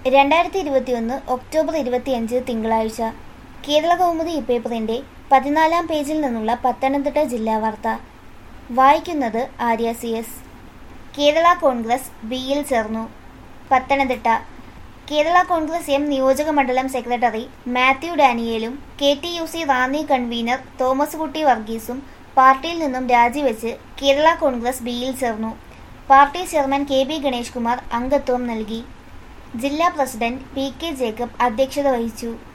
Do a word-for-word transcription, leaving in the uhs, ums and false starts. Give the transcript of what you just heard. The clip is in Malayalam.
രണ്ടായിരത്തി ഇരുപത്തിയൊന്ന് ഒക്ടോബർ ഇരുപത്തിയഞ്ച് തിങ്കളാഴ്ച. കേരള കൗമുദി ഇപ്പേപ്പറിന്റെ പതിനാലാം പേജിൽ നിന്നുള്ള പത്തനംതിട്ട ജില്ലാ വാർത്ത. വായിക്കുന്നത് ആര്യ സി എസ്. കേരള കോൺഗ്രസ് ബിയിൽ ചേർന്നു. പത്തനംതിട്ട. കേരള കോൺഗ്രസ് എം നിയോജക മണ്ഡലം സെക്രട്ടറി മാത്യു ഡാനിയേലും K T U C Ranni convenor Thomas Kutty വർഗീസും പാർട്ടിയിൽ നിന്നും രാജിവെച്ച് കേരള കോൺഗ്രസ് ബിയിൽ ചേർന്നു. Party chairman K B Ganesh Kumar അംഗത്വം നൽകി. ജില്ലാ പ്രസിഡന്റ് പി കെ ജേക്കബ് അധ്യക്ഷത വഹിച്ചു.